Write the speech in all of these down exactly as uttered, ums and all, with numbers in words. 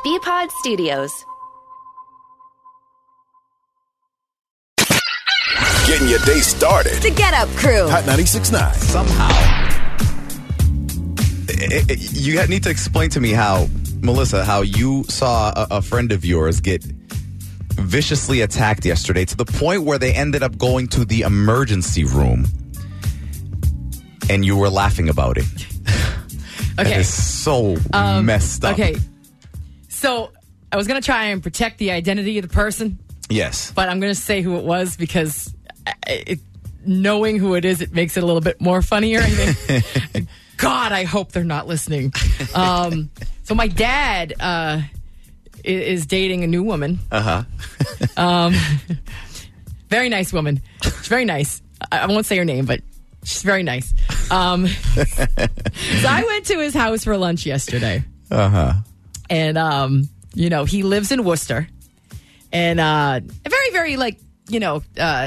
B-Pod Studios. Getting your day started. The Get Up Crew. Hot ninety-six point nine. Somehow. It, it, you need to explain to me how, Melissa, how you saw a, a friend of yours get viciously attacked yesterday to the point where they ended up going to the emergency room and you were laughing about it. Okay. That is so um, messed up. Okay. So I was going to try and protect the identity of the person. Yes. But I'm going to say who it was because it, knowing who it is, it makes it a little bit more funnier, I think. God, I hope they're not listening. Um, so my dad uh, is, is dating a new woman. Uh-huh. um, very nice woman. She's very nice. I, I won't say her name, but she's very nice. Um, so I went to his house for lunch yesterday. Uh-huh. And, um, you know, he lives in Worcester. And uh, a very, very, like, you know, uh,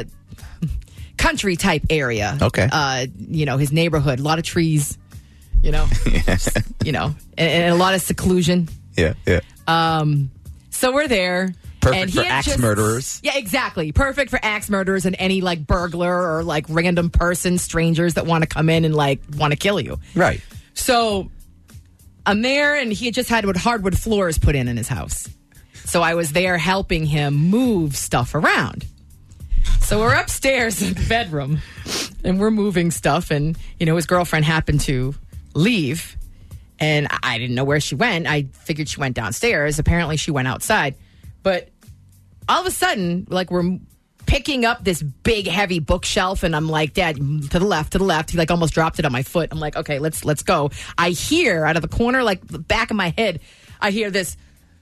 country type area. Okay. Uh, you know, his neighborhood, a lot of trees, you know, just, you know, and, and a lot of seclusion. Yeah, yeah. Um, so we're there. Perfect and he for had axe just- murderers. Yeah, exactly. Perfect for axe murderers and any, like, burglar or, like, random person, strangers that want to come in and, like, want to kill you. Right. So I'm there, and he had just had hardwood floors put in in his house. So I was there helping him move stuff around. So we're upstairs in the bedroom, and we're moving stuff, and, you know, his girlfriend happened to leave, and I didn't know where she went. I figured she went downstairs. Apparently she went outside. But all of a sudden, like, we're picking up this big, heavy bookshelf, and I'm like, Dad, to the left, to the left. He, like, almost dropped it on my foot. I'm like, okay, let's let's go. I hear out of the corner, like, the back of my head, I hear this,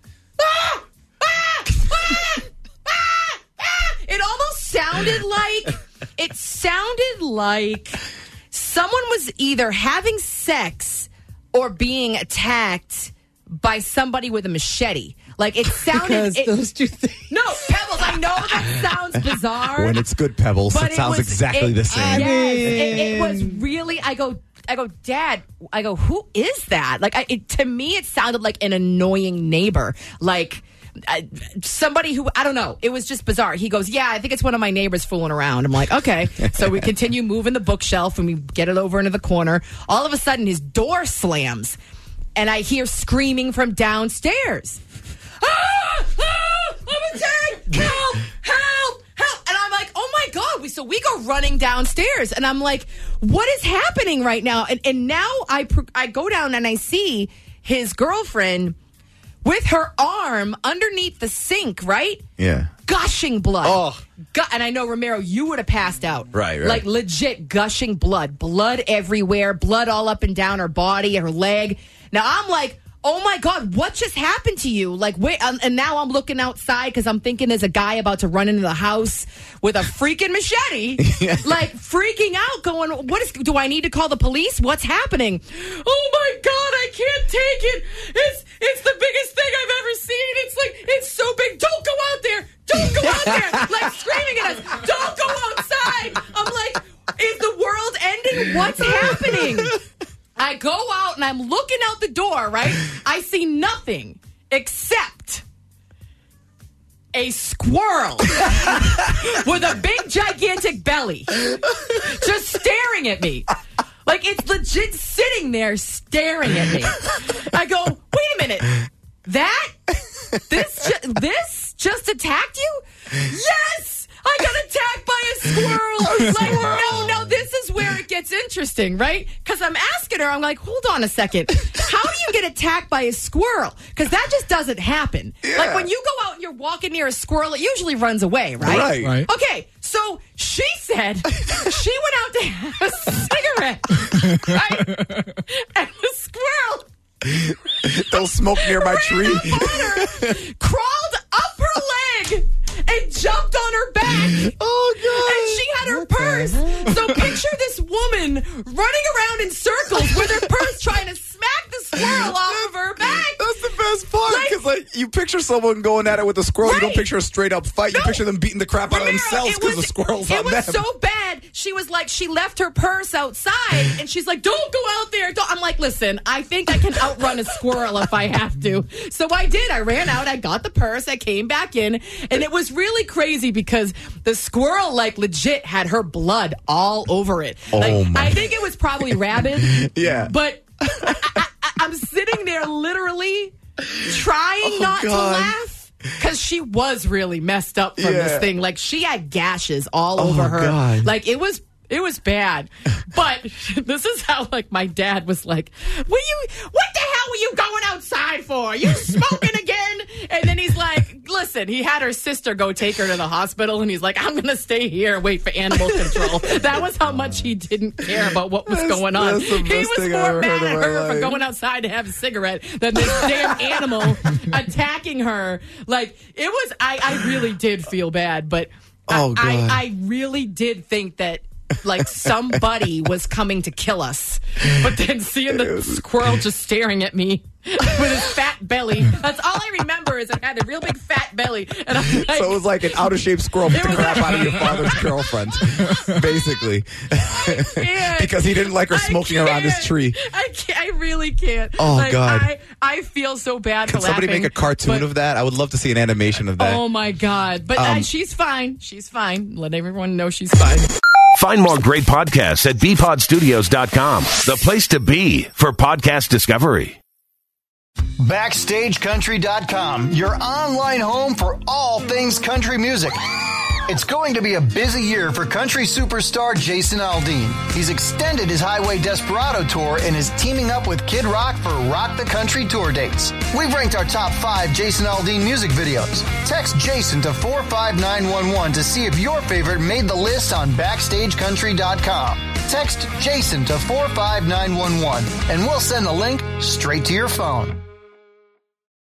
ah! Ah! Ah! Ah! Ah! It almost sounded like, it sounded like someone was either having sex or being attacked by somebody with a machete. Like, it sounded... Because it, those two things. No, Pebbles, I know that sounds bizarre. When it's good, Pebbles, but it sounds was- exactly it- the same. Yes, I it, it was mean- really... I go, I go, Dad, I go, who is that? Like, I, it, to me, it sounded like an annoying neighbor. Like... Uh, somebody who, I don't know, it was just bizarre. He goes, yeah, I think it's one of my neighbors fooling around. I'm like, okay. So we continue moving the bookshelf and we get it over into the corner. All of a sudden, his door slams and I hear screaming from downstairs. Ah! Ah! I'm attacked! Help! Help! Help! And I'm like, oh my God. We, so we go running downstairs and I'm like, what is happening right now? And, and now I, I go down and I see his girlfriend with her arm underneath the sink, right? Yeah. Gushing blood. Oh. Gu- and I know, Romero, you would have passed out. Right, right. Like, legit gushing blood. Blood everywhere. Blood all up and down her body, her leg. Now, I'm like, oh, my God, what just happened to you? Like, wait, um, and now I'm looking outside because I'm thinking there's a guy about to run into the house with a freaking machete. Like, freaking out, going, what is, do I need to call the police? What's happening? Oh, my God, I can't take it. It's, it's the biggest thing I've ever seen. It's like, it's so big. Don't go out there. Don't go out there. Like, screaming at us. Don't go outside. I'm like, is the world ending? What's happening? I go out and I'm looking out the door, right? I see nothing except a squirrel with a big, gigantic belly just staring at me. Like, it's legit sitting there staring at me. I go, wait a minute. That? This, ju- this just attacked you? Yes! I got attacked by a squirrel. Like, no, no, this is where it gets interesting, right? Because I'm asking her, I'm like, hold on a second. How do you get attacked by a squirrel? Because that just doesn't happen. Yeah. Like, when you go out and you're walking near a squirrel, it usually runs away, right? Right. Right. Okay, so she said she went out to have a cigarette, right? And the squirrel Don't smoke near my tree. her, crawled up her leg and jumped on her back. Oh, God. And she had her purse. So picture this woman running around in circles with her purse trying to smack the squirrel off of her back. That's the best part Like, because was like, you picture someone going at it with a squirrel. Right. You don't picture a straight up fight. No. You picture them beating the crap out of Ramiro, themselves it because was- the squirrel's It on was them. so bad. She was like, she left her purse outside, and she's like, don't go out there. Don't. I'm like, listen, I think I can outrun a squirrel if I have to. So I did. I ran out. I got the purse. I came back in, and it was really crazy because the squirrel, like, legit had her blood all over it. Oh, like, my. I think it was probably rabid. Yeah. But I, I, I, I'm sitting there literally trying Oh, not God. to laugh. Because she was really messed up from Yeah. this thing. Like, she had gashes all Oh, over her. God. Like, it was it was bad. But this is how, like, my dad was like, "Will you, what the hell were you going outside for? You smoking again?" And then he's like, listen, he had her sister go take her to the hospital, and he's like, I'm going to stay here and wait for animal control. That was how much he didn't care about what was That's- going on. that's the He best was thing I've more ever mad heard at in my her for life. going outside to have a cigarette than this damn animal attacking her. Like, it was, I, I really did feel bad, but Oh, I, God. I, I really did think that, like, somebody was coming to kill us. But then seeing the squirrel just staring at me with his fat belly, that's all I remember is it had a real big fat belly. And I'm like, So it was like an out of shape squirrel beat the was crap like- out of your father's girlfriend, basically, can't. because he didn't like her I smoking around his can't. tree. I can't, I really can't. Oh, like, God. I, I feel so bad Can for somebody laughing, make a cartoon but- of that? I would love to see an animation of that. Oh my God! But uh, Um, she's fine. She's fine. Let everyone know she's fine. Find more great podcasts at b pod studios dot com, the place to be for podcast discovery. Backstage Country dot com, your online home for all things country music. It's going to be a busy year for country superstar Jason Aldean. He's extended his Highway Desperado tour and is teaming up with Kid Rock for Rock the Country tour dates. We've ranked our top five Jason Aldean music videos. Text Jason to four five nine one one to see if your favorite made the list on Backstage Country dot com. Text Jason to four five nine one one and we'll send the link straight to your phone.